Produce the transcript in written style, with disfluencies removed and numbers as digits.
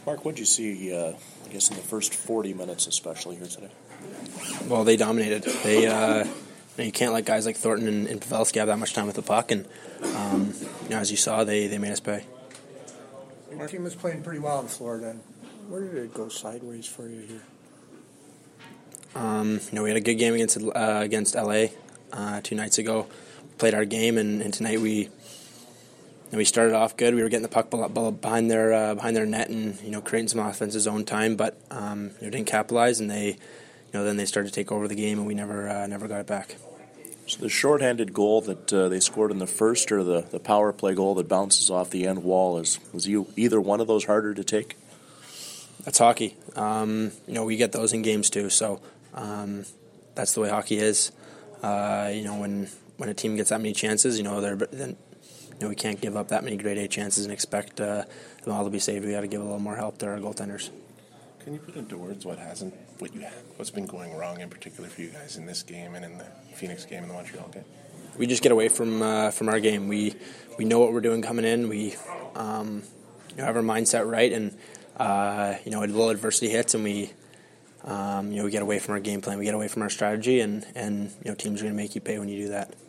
Mark, what did you see, I guess, in the first 40 minutes especially here today? Well, they dominated. You can't let guys like Thornton and Pavelski have that much time with the puck, and as you saw, they made us pay. Your team was playing pretty well in Florida. Where did it go sideways for you here? We had a good game against LA 2 nights ago. Played our game, and tonight we started off good. We were getting the puck behind their net and creating some offensive zone time, but didn't capitalize, and then they started to take over the game, and we never got it back. So the shorthanded goal that they scored in the first, or the power play goal that bounces off the end wall, was either one of those harder to take? That's hockey. We get those in games too, so that's the way hockey is. When a team gets that many chances, we can't give up that many grade A chances and expect them all to be saved. We got to give a little more help to our goaltenders. Can you put into words what's been going wrong in particular for you guys in this game and in the Phoenix game and the Montreal game? We just get away from our game. We know what we're doing coming in. We have our mindset right, and a little adversity hits, and we get away from our game plan. We get away from our strategy, and teams are going to make you pay when you do that.